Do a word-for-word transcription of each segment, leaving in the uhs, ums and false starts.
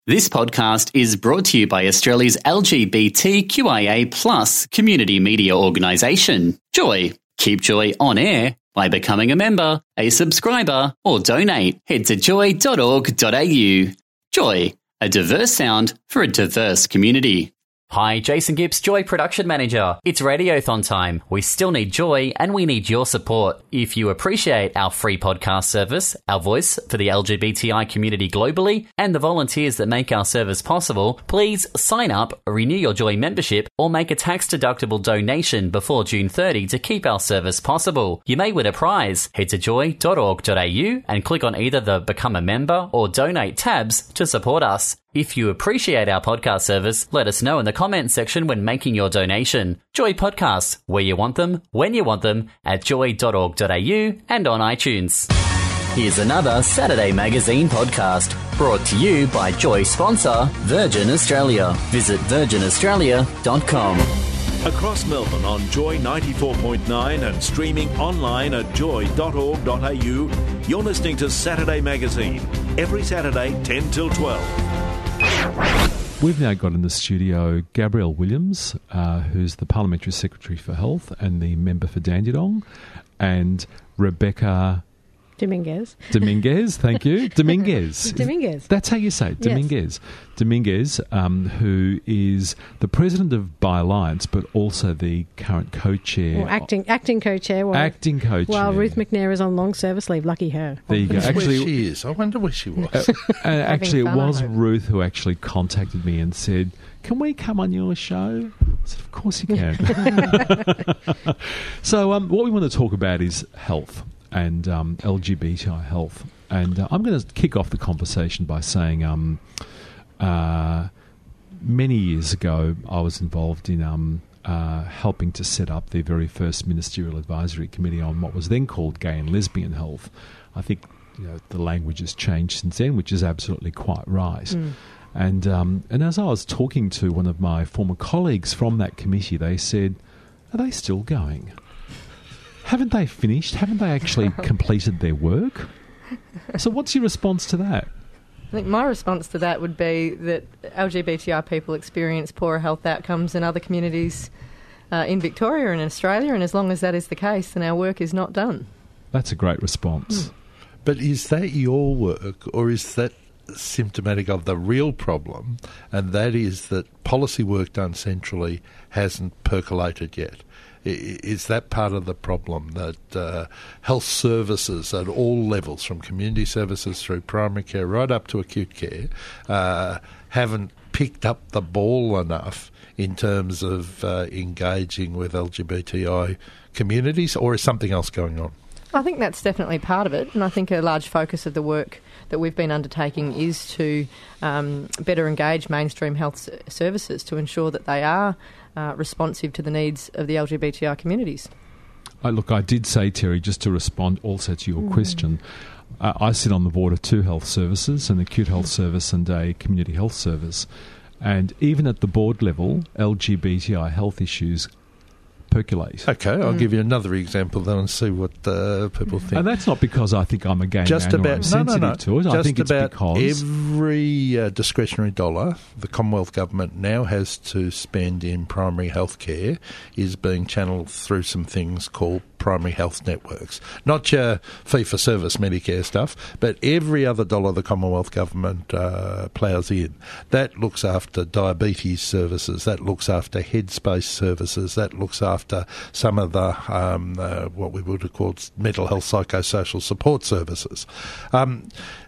This podcast is brought to you by Australia's L G B T Q I A plus community media organisation, Joy. Keep Joy on air by becoming a member, a subscriber, or donate. Head to joy dot org dot a u. Joy, a diverse sound for a diverse community. Hi, Jason Gibbs, Joy Production Manager. It's Radiothon time. We still need Joy and we need your support. If you appreciate our free podcast service, our voice for the L G B T I community globally, and the volunteers that make our service possible, please sign up, renew your Joy membership, or make a tax-deductible donation before June thirtieth to keep our service possible. You may win a prize. Head to joy dot org dot a u and click on either the Become a Member or Donate tabs to support us. If you appreciate our podcast service, let us know in the comments section when making your donation. Joy Podcasts, where you want them, when you want them, at joy dot org dot a u and on iTunes. Here's another Saturday Magazine podcast, brought to you by Joy sponsor Virgin Australia. Visit virgin australia dot com. Across Melbourne on Joy ninety-four point nine and streaming online at joy dot org dot a u, you're listening to Saturday Magazine, every Saturday ten till twelve. We've now got in the studio Gabrielle Williams, uh, who's the Parliamentary Secretary for Health and the member for Dandenong, and Rebecca Dominguez. Dominguez, thank you. Dominguez. Dominguez. That's how you say it, Dominguez. Yes. Dominguez, um, who is the president of BiAlliance, but also the current co-chair. Or acting acting co-chair. While, acting co-chair. While Ruth McNair is on long service leave. Lucky her. There you go. Actually, where she is. I wonder where she was. Uh, uh, actually, it was Ruth who actually contacted me and said, can we come on your show? I said, of course you can. So um, what we want to talk about is health and um, L G B T I health. And uh, I'm going to kick off the conversation by saying um, uh, many years ago I was involved in um, uh, helping to set up the very first Ministerial Advisory Committee on what was then called gay and lesbian health. I think you know, the language has changed since then, which is absolutely quite right. Mm. And um, and as I was talking to one of my former colleagues from that committee, they said, are they still going? Haven't they finished? Haven't they actually completed their work? So what's your response to that? I think my response to that would be that L G B T I people experience poorer health outcomes in other communities uh, in Victoria and in Australia, and as long as that is the case, then our work is not done. That's a great response. Mm. But is that your work, or is that symptomatic of the real problem, and that is that policy work done centrally hasn't percolated yet? Is that part of the problem, that uh, health services at all levels, from community services through primary care right up to acute care, uh, haven't picked up the ball enough in terms of uh, engaging with L G B T I communities, or is something else going on? I think that's definitely part of it, and I think a large focus of the work that we've been undertaking is to um, better engage mainstream health services to ensure that they are uh, responsive to the needs of the L G B T I communities. Uh, look, I did say, Terry, just to respond also to your mm. question, uh, I sit on the board of two health services, an acute health service and a community health service, and even at the board level, L G B T I health issues percolate. Okay, I'll mm. give you another example then and see what uh, people think. And that's not because I think I'm a gay just man about, or I'm sensitive no, no, no. to it. Just I think it's about because every uh, discretionary dollar the Commonwealth Government now has to spend in primary health care is being channelled through some things called primary health networks. Not your fee-for-service Medicare stuff, but every other dollar the Commonwealth Government uh, ploughs in. That looks after diabetes services, that looks after headspace services, that looks after some of the, um, uh, what we would have called mental health psychosocial support services. Um,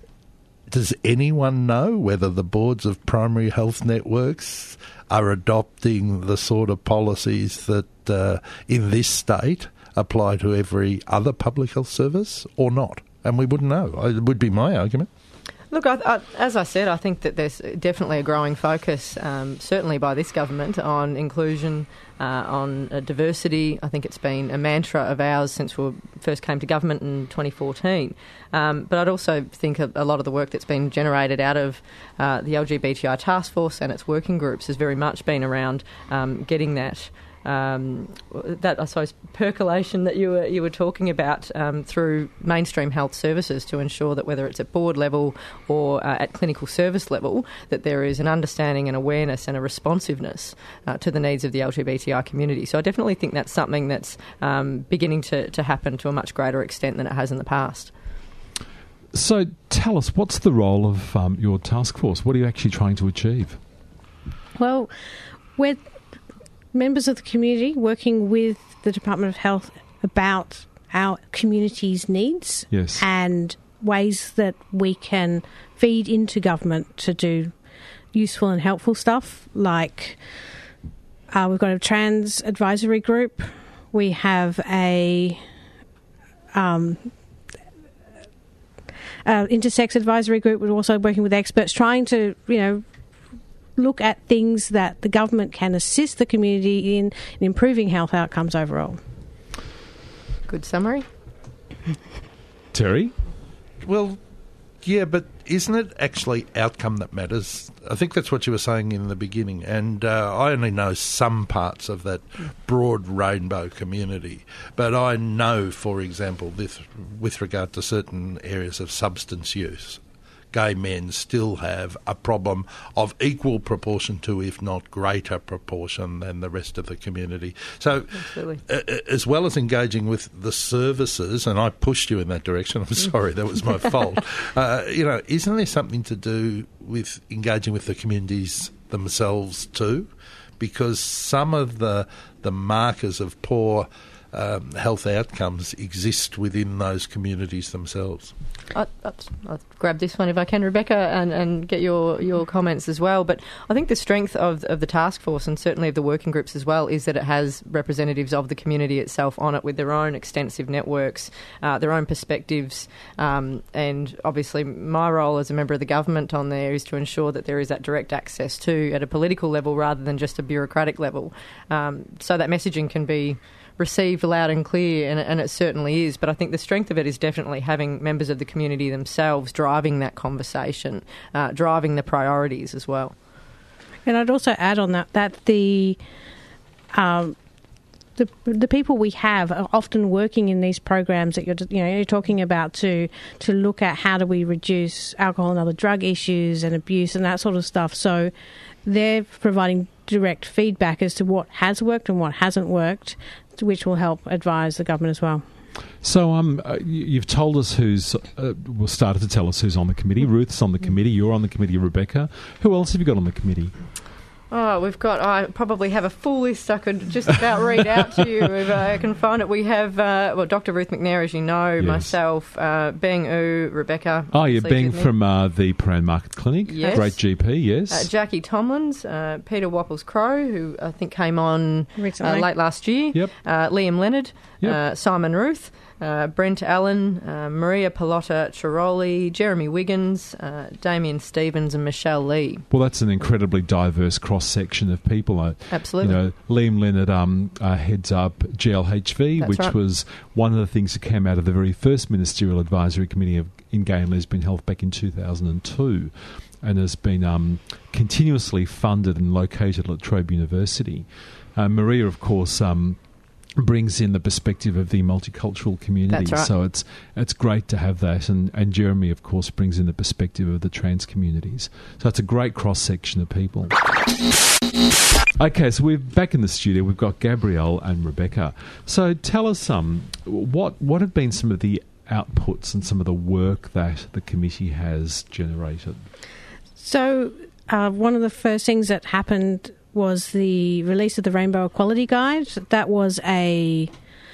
does anyone know whether the boards of primary health networks are adopting the sort of policies that uh, in this state apply to every other public health service or not? And we wouldn't know. It would be my argument. Look, I, I, as I said, I think that there's definitely a growing focus, um, certainly by this government, on inclusion, uh, on uh, diversity. I think it's been a mantra of ours since we first came to government in twenty fourteen. Um, but I'd also think a, a lot of the work that's been generated out of uh, the L G B T I task force and its working groups has very much been around um, getting that um, that I suppose percolation that you were you were talking about um, through mainstream health services to ensure that whether it's at board level or uh, at clinical service level, that there is an understanding and awareness and a responsiveness uh, to the needs of the L G B T I community. So I definitely think that's something that's um, beginning to, to happen to a much greater extent than it has in the past. So tell us, what's the role of um, your task force? What are you actually trying to achieve? Well, we're members of the community working with the Department of Health about our community's needs yes. and ways that we can feed into government to do useful and helpful stuff, like uh, we've got a trans advisory group. We have a um, uh, intersex advisory group. We're also working with experts, trying to, you know, look at things that the government can assist the community in, in improving health outcomes overall. Good summary. Terry? Well, yeah, but isn't it actually outcome that matters? I think that's what you were saying in the beginning, and uh, I only know some parts of that broad rainbow community, but I know, for example, this, with regard to certain areas of substance use, gay men still have a problem of equal proportion to, if not greater proportion, than the rest of the community. So uh, as well as engaging with the services, and I pushed you in that direction, I'm sorry, that was my fault, uh, you know, isn't there something to do with engaging with the communities themselves too? Because some of the, the markers of poor Um, health outcomes exist within those communities themselves. I, I'll, I'll grab this one if I can, Rebecca, and, and get your, your comments as well. But I think the strength of, of the task force, and certainly of the working groups as well, is that it has representatives of the community itself on it with their own extensive networks, uh, their own perspectives, um, and obviously my role as a member of the government on there is to ensure that there is that direct access to at a political level rather than just a bureaucratic level, um, so that messaging can be received loud and clear, and, and it certainly is. But I think the strength of it is definitely having members of the community themselves driving that conversation, uh, driving the priorities as well. And I'd also add on that that the um, the the people we have are often working in these programs that you're you know you're talking about to to look at how do we reduce alcohol and other drug issues and abuse and that sort of stuff. So they're providing direct feedback as to what has worked and what hasn't worked, which will help advise the government as well. So um, uh, you've told us who's, uh, well, started to tell us who's on the committee. Ruth's on the committee, you're on the committee, Rebecca. Who else have you got on the committee? Oh, we've got, I probably have a full list I could just about read out to you if I can find it. We have, uh, well, Doctor Ruth McNair, as you know, yes. myself, uh, Beng U, Rebecca. Oh, yeah, Beng from uh, the Prahran Market Clinic. Yes. Great G P, yes. Uh, Jackie Tomlins, uh, Peter Wapples-Crowe, who I think came on uh, late last year. Yep. Uh, Liam Leonard, yep. uh, Simon Ruth. Uh, Brent Allen, uh, Maria Pilotta Chiroli, Jeremy Wiggins, uh, Damien Stevens and Michelle Lee. Well, that's an incredibly diverse cross-section of people. Uh, Absolutely. You know, Liam Leonard um, uh, heads up G L H V, that's which right. was one of the things that came out of the very first Ministerial Advisory Committee of, in Gay and Lesbian Health back in two thousand two, and has been um, continuously funded and located at La Trobe University. Uh, Maria, of course... Um, brings in the perspective of the multicultural community. That's right. So it's it's great to have that. And, and Jeremy, of course, brings in the perspective of the trans communities. So it's a great cross-section of people. Okay, so we're back in the studio. We've got Gabrielle and Rebecca. So tell us um, what what have been some of the outputs and some of the work that the committee has generated? So uh, one of the first things that happened was the release of the Rainbow Equality Guide. That was a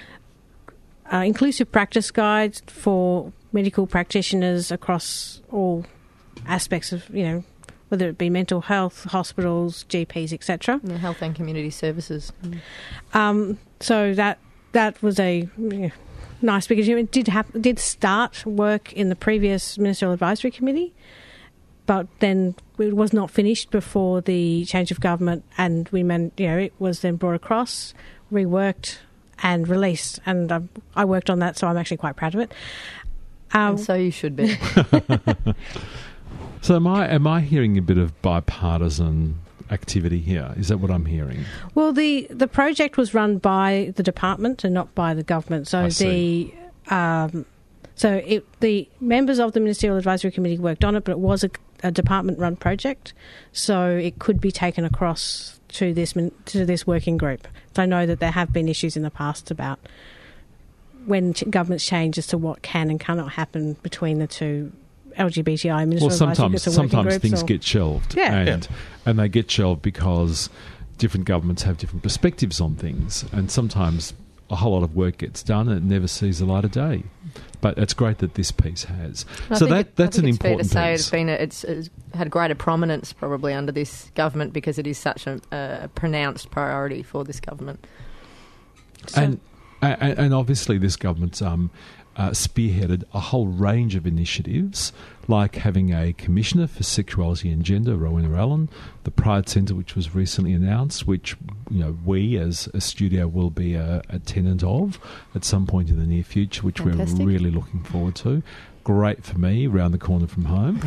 uh, inclusive practice guide for medical practitioners across all aspects of, you know, whether it be mental health, hospitals, G Ps, et cetera. Yeah, health and community services. Mm. Um, so that that was a you know, nice, because it did have, did start work in the previous Ministerial Advisory Committee, but then it was not finished before the change of government, and we man, you know, it was then brought across, reworked, and released. And um, I worked on that, so I'm actually quite proud of it. Um, and so you should be. So am I am I hearing a bit of bipartisan activity here. Is that what I'm hearing? Well, the, the project was run by the department and not by the government. So I the see. um, so it, the members of the Ministerial Advisory Committee worked on it, but it was a, a department-run project, so it could be taken across to this to this working group. So I know that there have been issues in the past about when ch- governments change as to what can and cannot happen between the two L G B T I Well, sometimes sometimes things or, get shelved, Yeah. and Yeah. and they get shelved because different governments have different perspectives on things, and sometimes a whole lot of work gets done and it never sees the light of day. But it's great that this piece has. I so think that it, that's I an think it's important fair to say piece. it's been a, it's, it's had greater prominence probably under this government because it is such a, a pronounced priority for this government. So, And, and and obviously this government's um, uh, spearheaded a whole range of initiatives, like having a commissioner for sexuality and gender, Rowena Allen, the Pride Centre, which was recently announced, which you know we as a studio will be a, a tenant of at some point in the near future, which Fantastic. we're really looking forward to. Great for me, round the corner from home.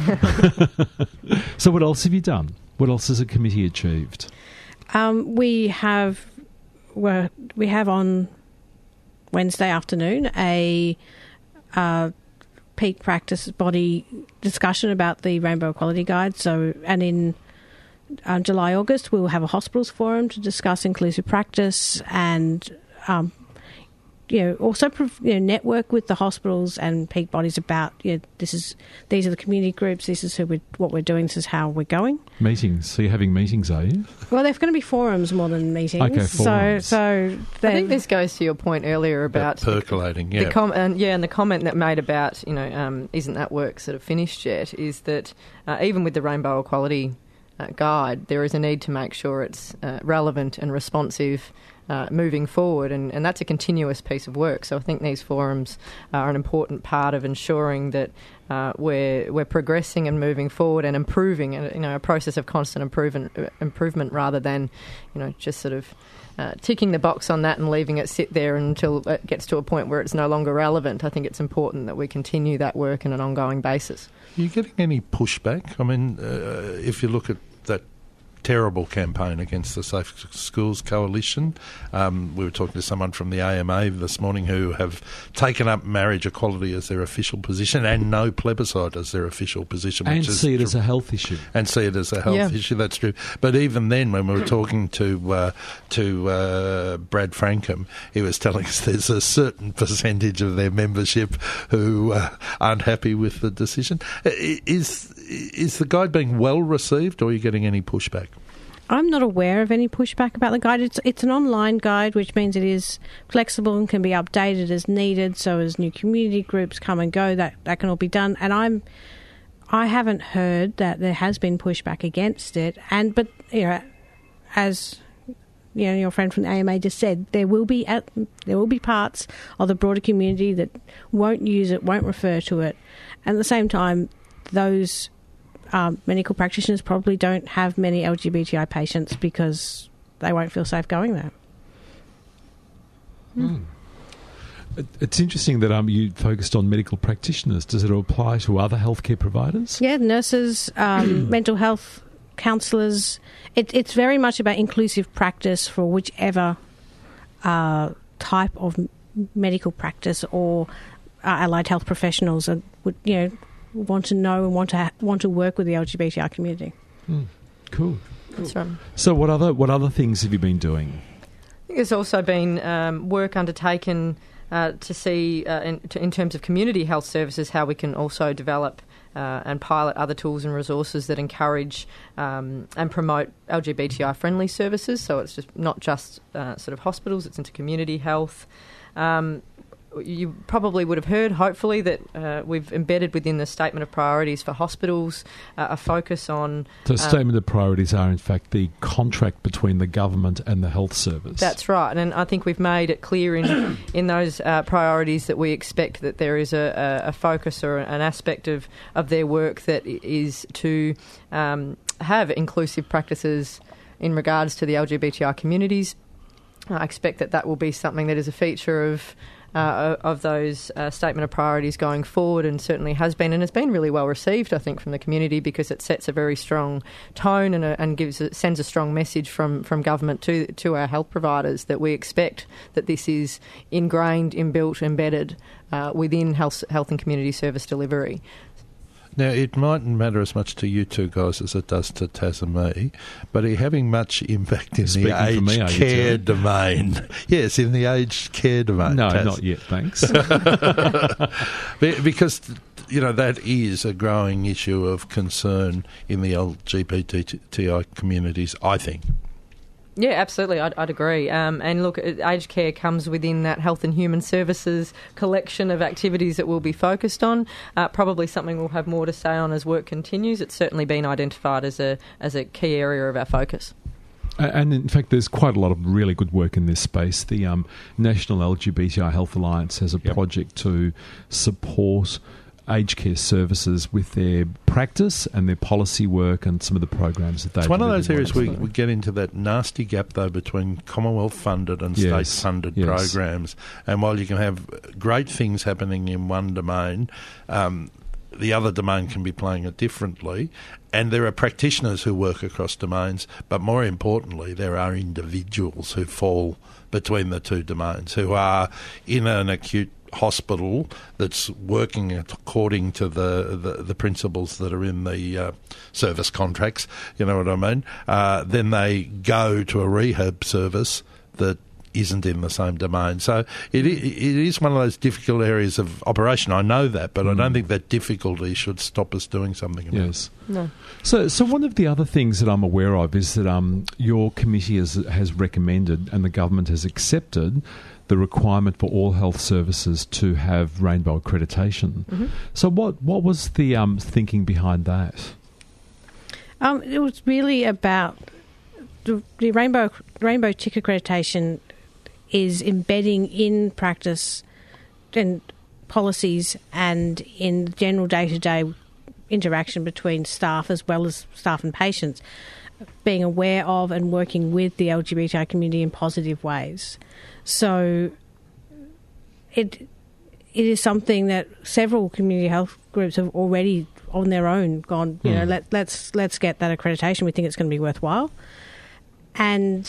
So what else have you done? What else has a committee achieved? Um, we have we're, we have on Wednesday afternoon a uh, peak practice body discussion about the Rainbow Equality Guide. So, and in uh, July, August, we will have a hospitals forum to discuss inclusive practice and um, you know, also you know, network with the hospitals and peak bodies about you know, this is these are the community groups. This is who we what we're doing. This is how we're going. Meetings. So you're having meetings, are you? Well, there's going to be forums more than meetings. Okay, forums. So, so I think this goes to your point earlier about percolating, yeah. The com- and, yeah, and the comment that made about, you know, um, isn't that work sort of finished yet, is that uh, even with the Rainbow Equality uh, Guide, there is a need to make sure it's uh, relevant and responsive uh, moving forward, and, and that's a continuous piece of work. So I think these forums are an important part of ensuring that uh, we're we're progressing and moving forward and improving, and you know, a process of constant improvement, improvement rather than, you know, just sort of Uh, ticking the box on that and leaving it sit there until it gets to a point where it's no longer relevant. I think it's important that we continue that work on an ongoing basis. Are you getting any pushback? I mean, uh, if you look at that terrible campaign against the Safe Schools Coalition, um, we were talking to someone from the A M A this morning who have taken up marriage equality as their official position and no plebiscite as their official position. And which is see it as a health issue. And see it as a health Yeah. issue, that's true. But even then, when we were talking to uh, to uh, Brad Frankham, he was telling us there's a certain percentage of their membership who uh, aren't happy with the decision. I- Is is the guide being well received, or are you getting any pushback? I'm not aware of any pushback about the guide. It's it's an online guide, which means it is flexible and can be updated as needed. So as new community groups come and go, that, that can all be done. And I'm I haven't heard that there has been pushback against it. And but you know, as you know, your friend from the A M A just said, there will be at, there will be parts of the broader community that won't use it, won't refer to it. And at the same time, those Um, medical practitioners probably don't have many L G B T I patients because they won't feel safe going there. Mm. It, it's interesting that um, you focused on medical practitioners. Does it apply to other healthcare providers? Yeah, nurses, um, mental health counsellors. It, it's very much about inclusive practice for whichever uh, type of medical practice or uh, allied health professionals are, would you know. want to know and want to ha- want to work with the L G B T I community. Mm, cool. That's right. So, what other what other things have you been doing? I think there's also been um, work undertaken uh, to see, uh, in, to, in terms of community health services, how we can also develop uh, and pilot other tools and resources that encourage um, and promote L G B T I friendly services. So it's just not just uh, sort of hospitals; it's into community health. Um, You probably would have heard, hopefully, that uh, we've embedded within the Statement of Priorities for hospitals uh, a focus on... So um, Statement of Priorities are, in fact, the contract between the government and the health service. That's right, and I think we've made it clear in in those uh, priorities that we expect that there is a, a, a focus or an aspect of, of their work that is to um, have inclusive practices in regards to the L G B T I communities. I expect that that will be something that is a feature of uh, of those uh, statement of priorities going forward, and certainly has been, and has been really well received, I think, from the community, because it sets a very strong tone and, a, and gives a, sends a strong message from, from government to to our health providers that we expect that this is ingrained, inbuilt, embedded uh, within health, health and community service delivery. Now, it mightn't matter as much to you two guys as it does to Taz and me, but are you having much impact in Speaking the aged me, care domain? Yes, in the aged care domain. No, Taz. not yet, thanks. Because, you know, that is a growing issue of concern in the L G B T I communities, I think. Yeah, absolutely. I'd, I'd agree. Um, and look, aged care comes within that health and human services collection of activities that we'll be focused on. Uh, probably something we'll have more to say on as work continues. It's certainly been identified as a as a key area of our focus. And in fact, there's quite a lot of really good work in this space. The um, National L G B T I Health Alliance has a yep. project to support aged care services with their practice and their policy work and some of the programs that they. It's one of those areas we, we get into that nasty gap, though, between Commonwealth funded and yes. state funded yes. programs. And while you can have great things happening in one domain, um, the other domain can be playing it differently. And there are practitioners who work across domains, but more importantly, there are individuals who fall between the two domains, who are in an acute hospital that's working according to the, the, the principles that are in the uh, service contracts, you know what I mean? Uh, then they go to a rehab service that isn't in the same domain. So it, it is one of those difficult areas of operation. I know that, but mm. I don't think that difficulty should stop us doing something about yes. it. No. So, so one of the other things that I'm aware of is that um, your committee has, has recommended and the government has accepted the requirement for all health services to have Rainbow accreditation. Mm-hmm. So what, what was the um, thinking behind that? Um, it was really about the, the Rainbow Rainbow Tick accreditation is embedding in practice and policies and in general day-to-day interaction between staff as well as staff and patients, being aware of and working with the L G B T I community in positive ways. So it it is something that several community health groups have already on their own gone, you mm. know, let, let's let's get that accreditation. We think it's going to be worthwhile. And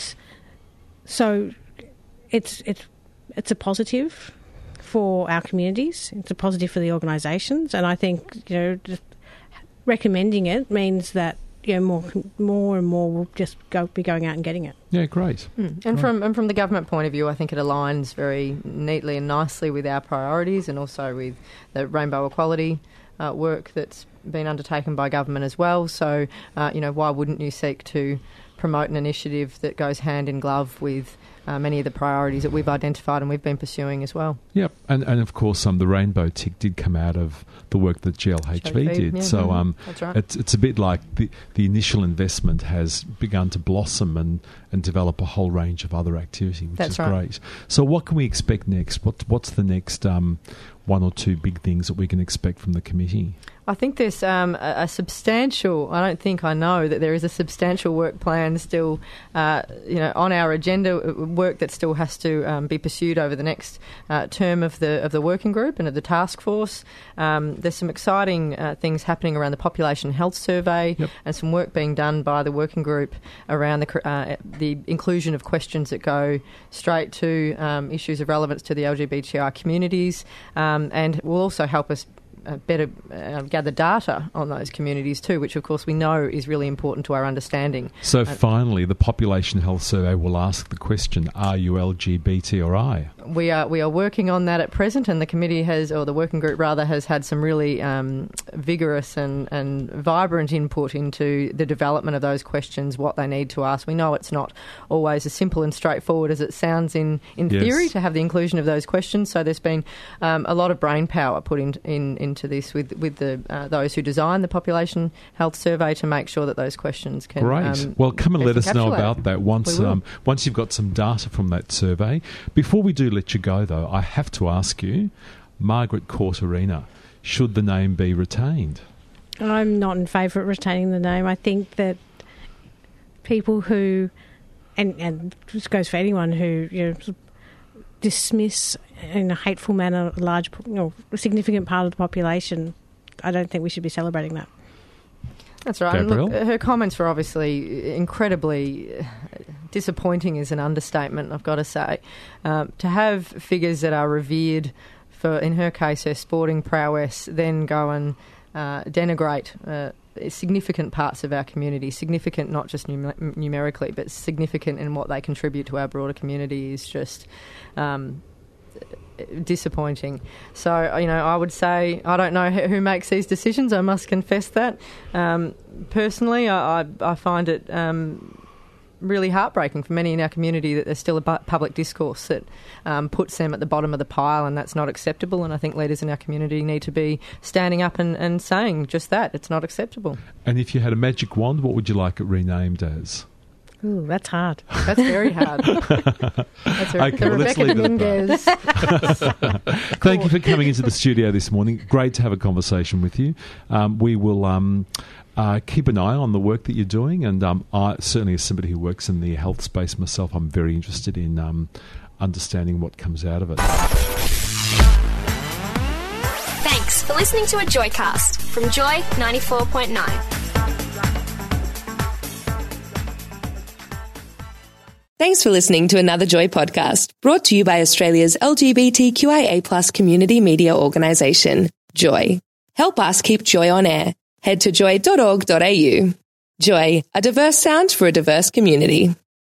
so it's it's it's a positive for our communities. It's a positive for the organisations, and I think, you know, just recommending it means that, you know, more more and more will just go be going out and getting it. Yeah, great. Mm. And right. from and from the government point of view, I think it aligns very neatly and nicely with our priorities, and also with the Rainbow Equality uh, work that's been undertaken by government as well. So, uh, you know, why wouldn't you seek to promote an initiative that goes hand in glove with Uh, many of the priorities that we've identified and we've been pursuing as well. Yep, and and of course, um, the Rainbow Tick did come out of the work that G L H V did. Yeah, so um, that's right. it's it's a bit like the the initial investment has begun to blossom and, and develop a whole range of other activity, which that's is right. great. So what can we expect next? What what's the next um, one or two big things that we can expect from the committee? I think there's um, a, a substantial, I don't think I know that there is a substantial work plan still, uh, you know, on our agenda, work that still has to um, be pursued over the next uh, term of the of the working group and of the task force. Um, there's some exciting uh, things happening around the population health survey, yep. and some work being done by the working group around the uh, the inclusion of questions that go straight to um, issues of relevance to the L G B T I communities, um, and will also help us Uh, better uh, gather data on those communities too, which of course we know is really important to our understanding. So uh, finally, the Population Health Survey will ask the question, are you L G B T or I? We are we are working on that at present, and the committee has, or the working group rather, has had some really um, vigorous and, and vibrant input into the development of those questions, what they need to ask. We know it's not always as simple and straightforward as it sounds in, in yes. theory to have the inclusion of those questions, so there's been um, a lot of brain power put in, in, in to this with with the uh, those who design the population health survey to make sure that those questions can. Great. Um, well, come and let us know about that once um, once you've got some data from that survey. Before we do let you go, though, I have to ask you, Margaret Court Arena, should the name be retained? I'm not in favour of retaining the name. I think that people who, and and this goes for anyone who, you know, dismiss in a hateful manner a large, you know, a significant part of the population, I don't think we should be celebrating that. That's right. And look, her comments were obviously incredibly disappointing is an understatement, I've got to say. Um, to have figures that are revered for, in her case, her sporting prowess, then go and uh, denigrate uh, significant parts of our community, significant not just num- numerically, but significant in what they contribute to our broader community is just... Um, disappointing. So, you know, I would say I don't know who makes these decisions. I must confess that. Um, personally, I, I, I find it um, really heartbreaking for many in our community that there's still a bu- public discourse that um, puts them at the bottom of the pile, and that's not acceptable. And I think leaders in our community need to be standing up and, and saying just that. It's not acceptable. And if you had a magic wand, what would you like it renamed as? Ooh, that's hard. That's very hard. That's a, okay, well, Rebecca Dominguez. Thank you for coming into the studio this morning. Great to have a conversation with you. Um, we will um, uh, keep an eye on the work that you're doing, and um, I certainly, as somebody who works in the health space myself, I'm very interested in um, understanding what comes out of it. Thanks for listening to a Joycast from Joy ninety-four point nine. Thanks for listening to another Joy podcast, brought to you by Australia's L G B T Q I A plus community media organisation, Joy. Help us keep Joy on air. Head to joy dot org dot a u. Joy, a diverse sound for a diverse community.